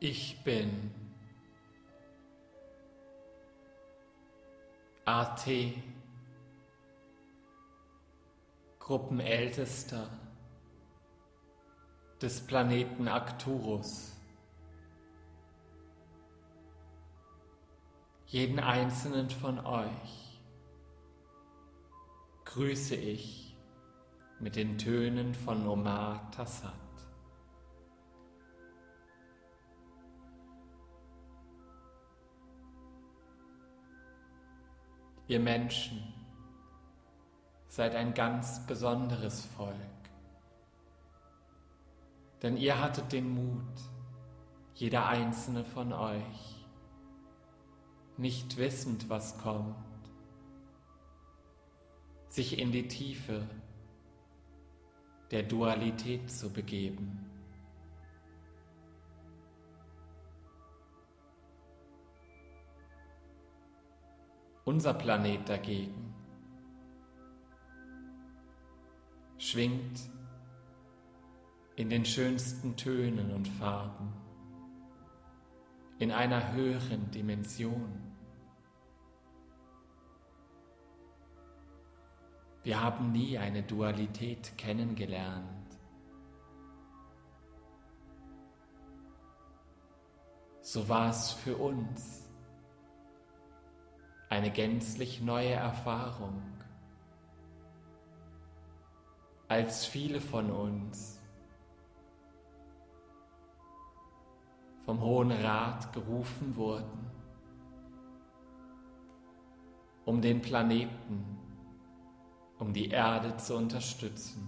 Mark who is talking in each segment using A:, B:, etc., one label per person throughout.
A: Ich bin AT, Gruppenältester des Planeten Arcturus. Jeden einzelnen von euch grüße ich mit den Tönen von Omar Tassat. Ihr Menschen seid ein ganz besonderes Volk, denn ihr hattet den Mut, jeder einzelne von euch, nicht wissend, was kommt, sich in die Tiefe der Dualität zu begeben. Unser Planet dagegen schwingt in den schönsten Tönen und Farben, in einer höheren Dimension. Wir haben nie eine Dualität kennengelernt. So war es für uns eine gänzlich neue Erfahrung, als viele von uns vom Hohen Rat gerufen wurden, um den Planeten, um die Erde zu unterstützen.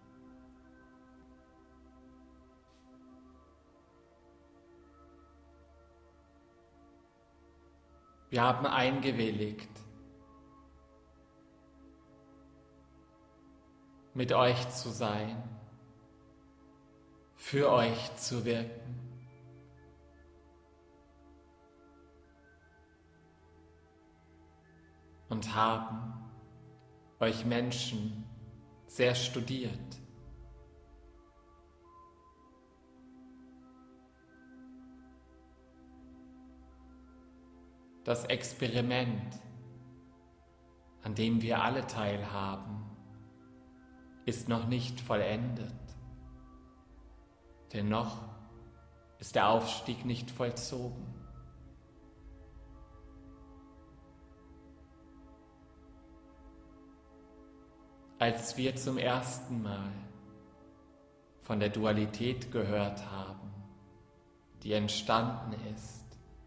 A: Wir haben eingewilligt, mit euch zu sein, für euch zu wirken. Und haben euch Menschen sehr studiert. Das Experiment, an dem wir alle teilhaben, ist noch nicht vollendet, denn noch ist der Aufstieg nicht vollzogen. Als wir zum ersten Mal von der Dualität gehört haben, die entstanden ist,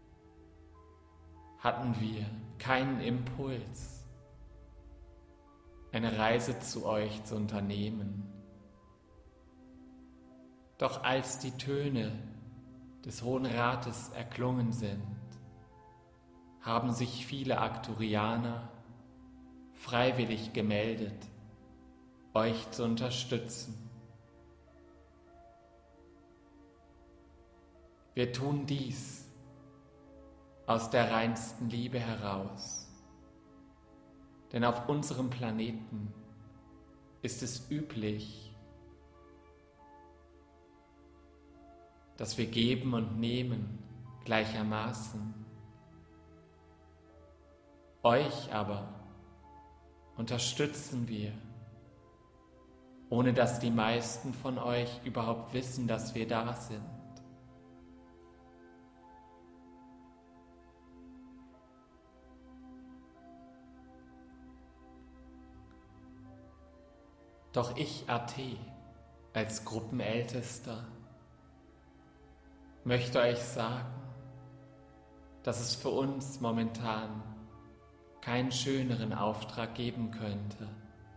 A: hatten wir keinen Impuls, eine Reise zu euch zu unternehmen. Doch als die Töne des Hohen Rates erklungen sind, haben sich viele Arcturianer freiwillig gemeldet, euch zu unterstützen. Wir tun dies aus der reinsten Liebe heraus, denn auf unserem Planeten ist es üblich, dass wir geben und nehmen gleichermaßen. Euch aber unterstützen wir, ohne dass die meisten von euch überhaupt wissen, dass wir da sind. Doch ich, AT, als Gruppenältester, möchte euch sagen, dass es für uns momentan keinen schöneren Auftrag geben könnte,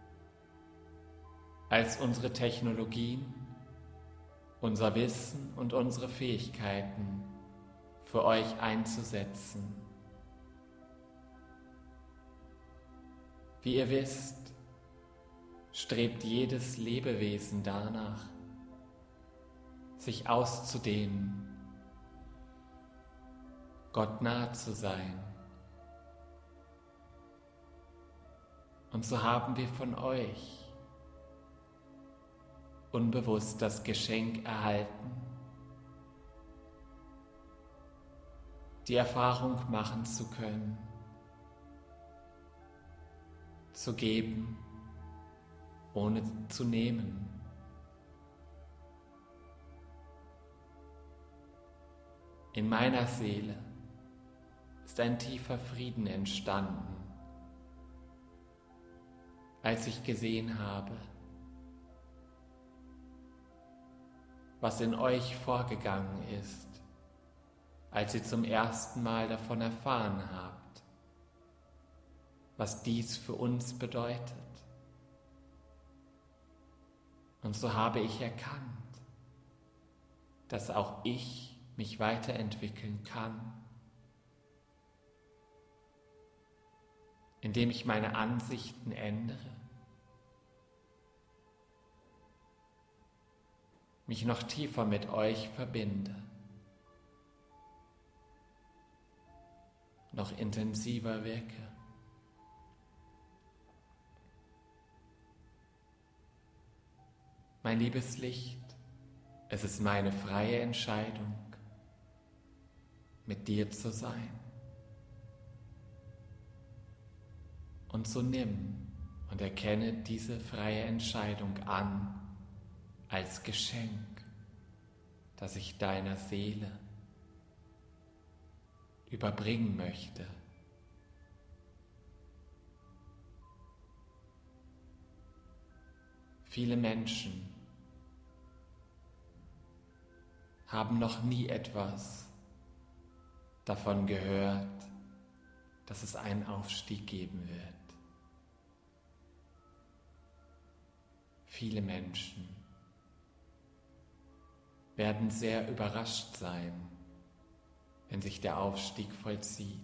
A: als unsere Technologien, unser Wissen und unsere Fähigkeiten für euch einzusetzen. Wie ihr wisst, strebt jedes Lebewesen danach, sich auszudehnen, Gott nahe zu sein. Und so haben wir von euch unbewusst das Geschenk erhalten, die Erfahrung machen zu können, zu geben, ohne zu nehmen. In meiner Seele ist ein tiefer Frieden entstanden, als ich gesehen habe, was in euch vorgegangen ist, als ihr zum ersten Mal davon erfahren habt, was dies für uns bedeutet. Und so habe ich erkannt, dass auch ich mich weiterentwickeln kann, indem ich meine Ansichten ändere, mich noch tiefer mit euch verbinde, noch intensiver wirke. Mein liebes Licht, es ist meine freie Entscheidung, mit dir zu sein. Und so nimm und erkenne diese freie Entscheidung an als Geschenk, das ich deiner Seele überbringen möchte. Viele Menschen haben noch nie etwas davon gehört, dass es einen Aufstieg geben wird. Viele Menschen werden sehr überrascht sein, wenn sich der Aufstieg vollzieht.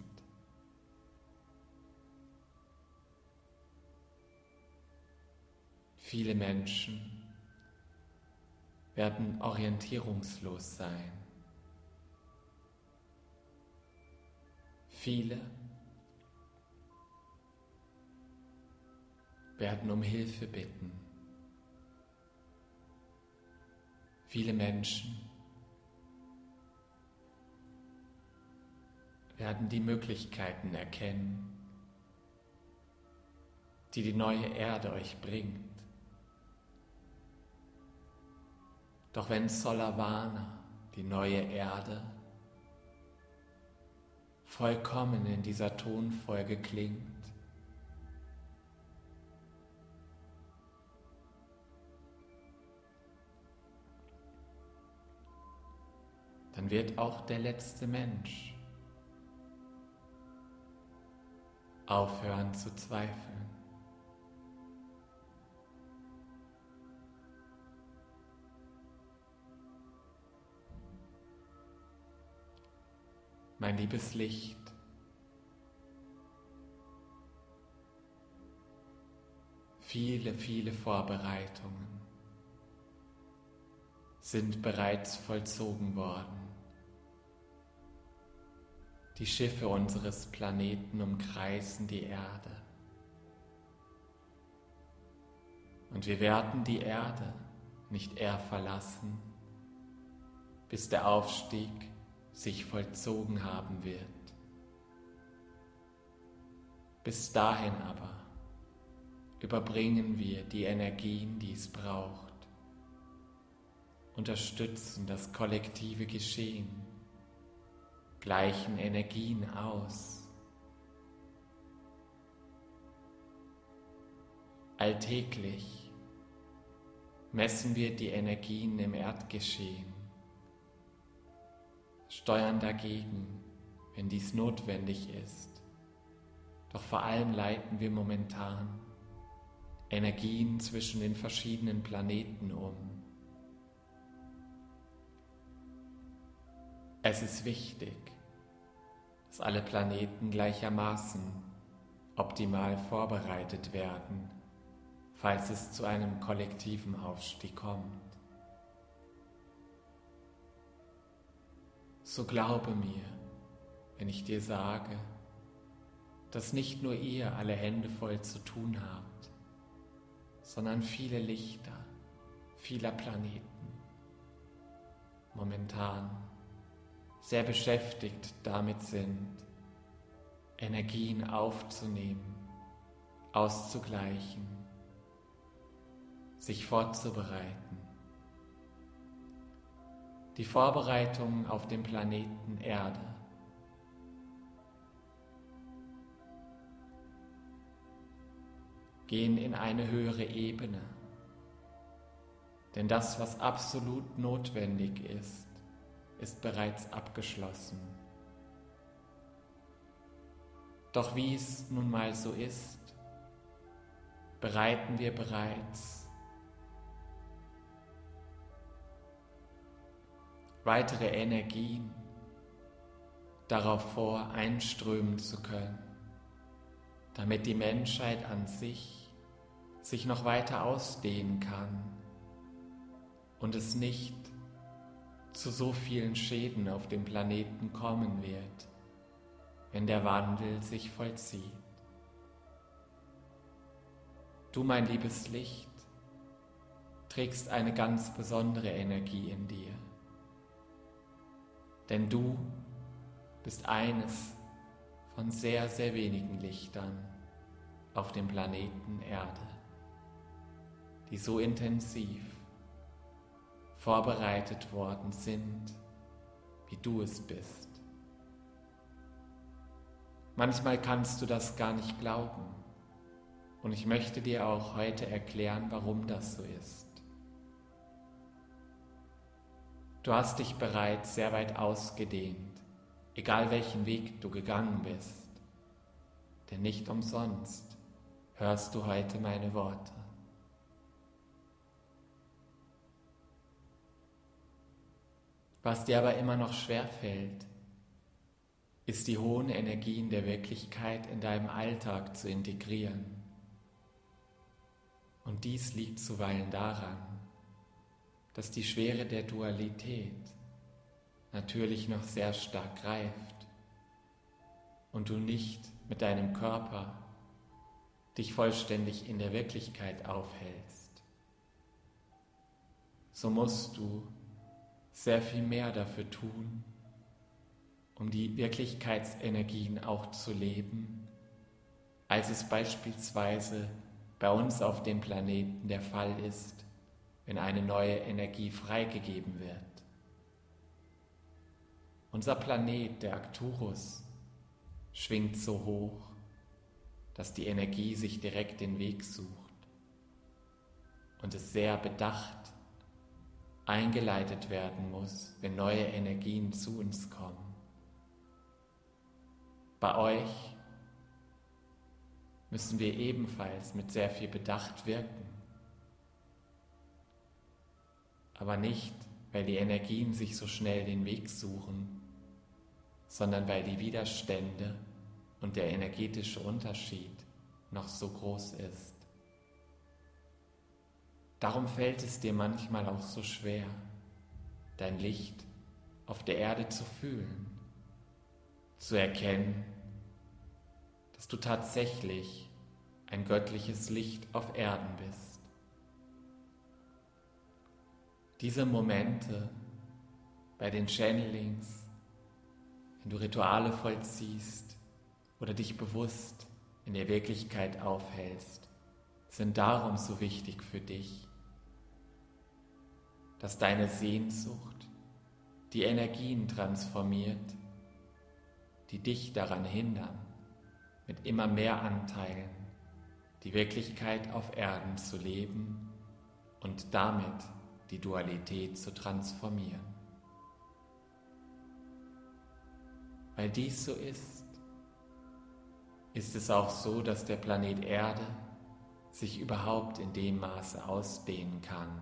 A: Viele Menschen werden orientierungslos sein. Viele werden um Hilfe bitten. Viele Menschen werden die Möglichkeiten erkennen, die die neue Erde euch bringt. Doch wenn Solavana, die neue Erde, vollkommen in dieser Tonfolge klingt, dann wird auch der letzte Mensch aufhören zu zweifeln. Mein liebes Licht, viele, viele Vorbereitungen sind bereits vollzogen worden. Die Schiffe unseres Planeten umkreisen die Erde. Und wir werden die Erde nicht eher verlassen, bis der Aufstieg sich vollzogen haben wird. Bis dahin aber überbringen wir die Energien, die es braucht, unterstützen das kollektive Geschehen, gleichen Energien aus. Alltäglich messen wir die Energien im Erdgeschehen, steuern dagegen, wenn dies notwendig ist. Doch vor allem leiten wir momentan Energien zwischen den verschiedenen Planeten um. Es ist wichtig, dass alle Planeten gleichermaßen optimal vorbereitet werden, falls es zu einem kollektiven Aufstieg kommt. So glaube mir, wenn ich dir sage, dass nicht nur ihr alle Hände voll zu tun habt, sondern viele Lichter vieler Planeten momentan sehr beschäftigt damit sind, Energien aufzunehmen, auszugleichen, sich vorzubereiten. Die Vorbereitung auf dem Planeten Erde. Gehen in eine höhere Ebene. Denn das, was absolut notwendig ist, ist bereits abgeschlossen. Doch wie es nun mal so ist, bereiten wir bereits weitere Energien darauf vor, einströmen zu können, damit die Menschheit an sich noch weiter ausdehnen kann und es nicht zu so vielen Schäden auf dem Planeten kommen wird, wenn der Wandel sich vollzieht. Du, mein liebes Licht, trägst eine ganz besondere Energie in dir, denn du bist eines von sehr, sehr wenigen Lichtern auf dem Planeten Erde, die so intensiv vorbereitet worden sind, wie du es bist. Manchmal kannst du das gar nicht glauben und ich möchte dir auch heute erklären, warum das so ist. Du hast dich bereits sehr weit ausgedehnt, egal welchen Weg du gegangen bist, denn nicht umsonst hörst du heute meine Worte. Was dir aber immer noch schwerfällt, ist die hohen Energien der Wirklichkeit in deinem Alltag zu integrieren. Und dies liegt zuweilen daran, dass die Schwere der Dualität natürlich noch sehr stark greift und du nicht mit deinem Körper dich vollständig in der Wirklichkeit aufhältst. So musst du sehr viel mehr dafür tun, um die Wirklichkeitsenergien auch zu leben, als es beispielsweise bei uns auf dem Planeten der Fall ist, wenn eine neue Energie freigegeben wird. Unser Planet, der Arcturus, schwingt so hoch, dass die Energie sich direkt den Weg sucht und es sehr bedacht eingeleitet werden muss, wenn neue Energien zu uns kommen. Bei euch müssen wir ebenfalls mit sehr viel Bedacht wirken, aber nicht, weil die Energien sich so schnell den Weg suchen, sondern weil die Widerstände und der energetische Unterschied noch so groß ist. Darum fällt es dir manchmal auch so schwer, dein Licht auf der Erde zu fühlen, zu erkennen, dass du tatsächlich ein göttliches Licht auf Erden bist. Diese Momente bei den Channelings, wenn du Rituale vollziehst oder dich bewusst in der Wirklichkeit aufhältst, sind darum so wichtig für dich, dass deine Sehnsucht die Energien transformiert, die dich daran hindern, mit immer mehr Anteilen die Wirklichkeit auf Erden zu leben und damit die Dualität zu transformieren. Weil dies so ist es auch so, dass der Planet Erde sich überhaupt in dem Maße ausdehnen kann.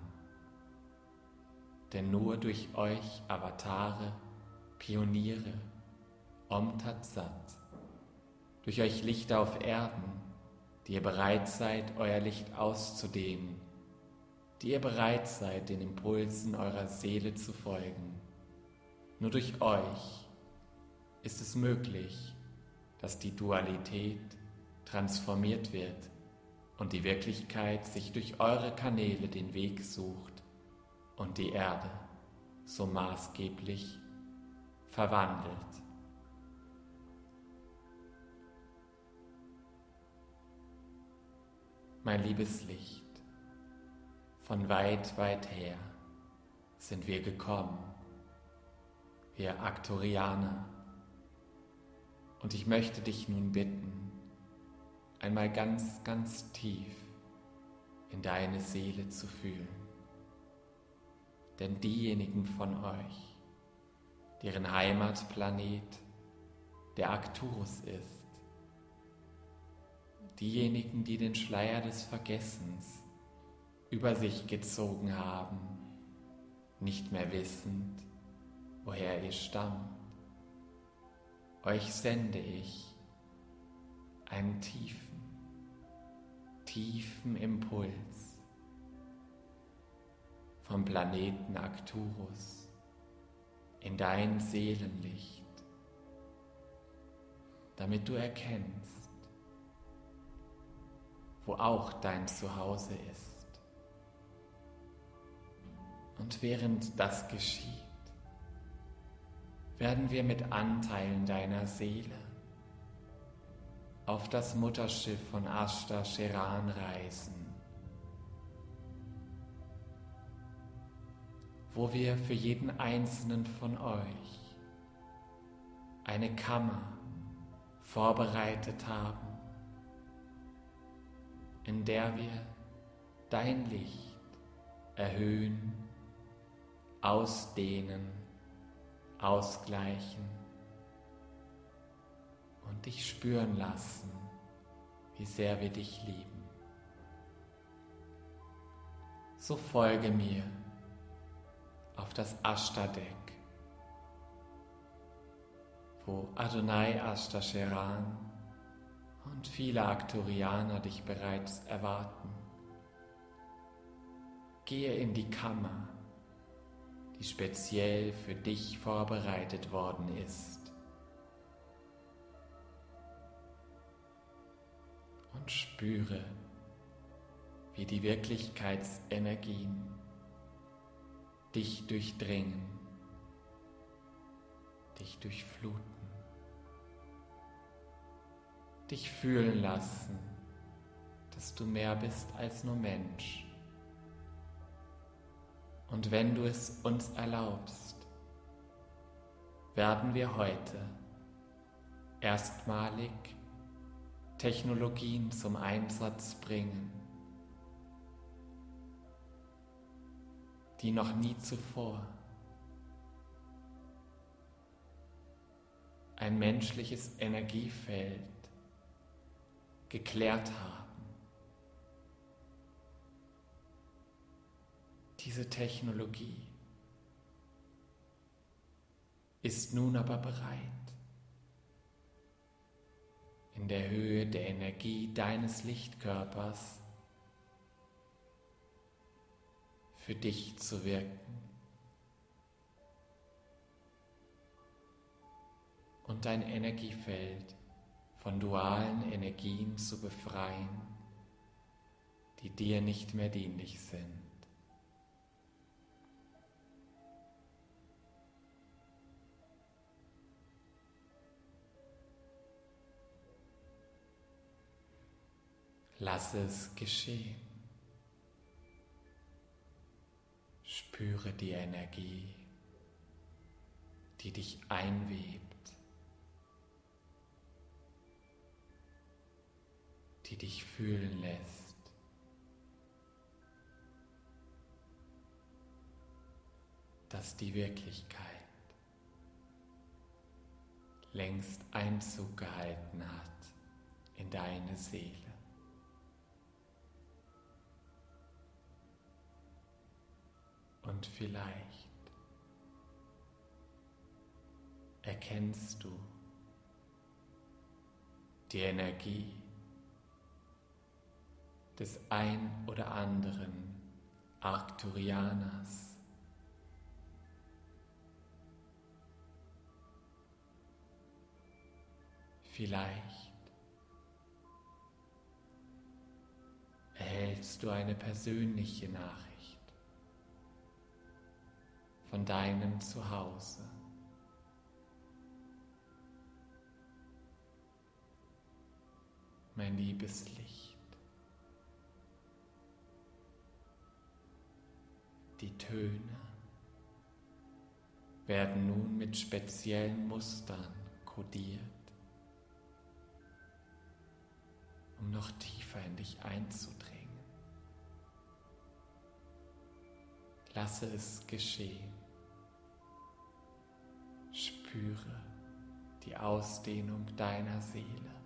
A: Denn nur durch euch Avatare, Pioniere, Om Tat Sat, durch euch Lichter auf Erden, die ihr bereit seid, euer Licht auszudehnen, die ihr bereit seid, den Impulsen eurer Seele zu folgen. Nur durch euch ist es möglich, dass die Dualität transformiert wird und die Wirklichkeit sich durch eure Kanäle den Weg sucht und die Erde so maßgeblich verwandelt. Mein liebes Licht, von weit, weit her sind wir gekommen, wir Arcturianer. Und ich möchte dich nun bitten, einmal ganz, ganz tief in deine Seele zu fühlen. Denn diejenigen von euch, deren Heimatplanet der Arcturus ist, diejenigen, die den Schleier des Vergessens über sich gezogen haben, nicht mehr wissend, woher ihr stammt, euch sende ich einen tiefen, tiefen Impuls vom Planeten Arcturus in dein Seelenlicht, damit du erkennst, wo auch dein Zuhause ist. Und während das geschieht, werden wir mit Anteilen deiner Seele auf das Mutterschiff von Ashtar Sheran reisen, wo wir für jeden einzelnen von euch eine Kammer vorbereitet haben, in der wir dein Licht erhöhen, ausdehnen, ausgleichen und dich spüren lassen, wie sehr wir dich lieben. So folge mir auf das Ashtar-Deck, wo Adonai Ashtar Sheran und viele Arcturianer dich bereits erwarten. Gehe in die Kammer, die speziell für dich vorbereitet worden ist, und spüre, wie die Wirklichkeitsenergien dich durchdringen, dich durchfluten, dich fühlen lassen, dass du mehr bist als nur Mensch. Und wenn du es uns erlaubst, werden wir heute erstmalig Technologien zum Einsatz bringen, die noch nie zuvor ein menschliches Energiefeld geklärt haben. Diese Technologie ist nun aber bereit, in der Höhe der Energie deines Lichtkörpers für dich zu wirken und dein Energiefeld von dualen Energien zu befreien, die dir nicht mehr dienlich sind. Lass es geschehen. Spüre die Energie, die dich einwebt, die dich fühlen lässt. Dass die Wirklichkeit längst Einzug gehalten hat in deine Seele. Und vielleicht erkennst du die Energie des ein oder anderen Arcturianers. Vielleicht erhältst du eine persönliche Nachricht von deinem Zuhause, mein liebes Licht. Die Töne werden nun mit speziellen Mustern kodiert, um noch tiefer in dich einzudringen. Lasse es geschehen. Spüre die Ausdehnung deiner Seele.